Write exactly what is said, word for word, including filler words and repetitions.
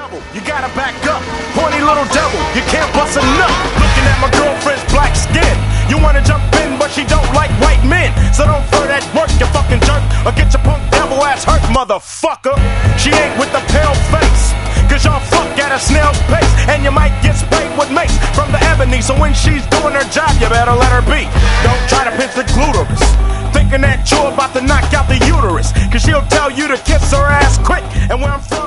double, you gotta back up. Horny little devil, you can't bust a nut. Looking at my girlfriend's black skin. You wanna jump in, but she don't like white men. So don't flirt that work, you fucking jerk, or get your punk devil ass hurt, motherfucker. She ain't with the pale face, cause y'all fuck at a snail's pace. And you might get sprayed with mace from the ebony. So when she's doing her job, you better let her be. Don't try to pinch the gluteus, thinking that you're about to knock out the uterus, cause she'll tell you to kiss her ass quick. And where I'm from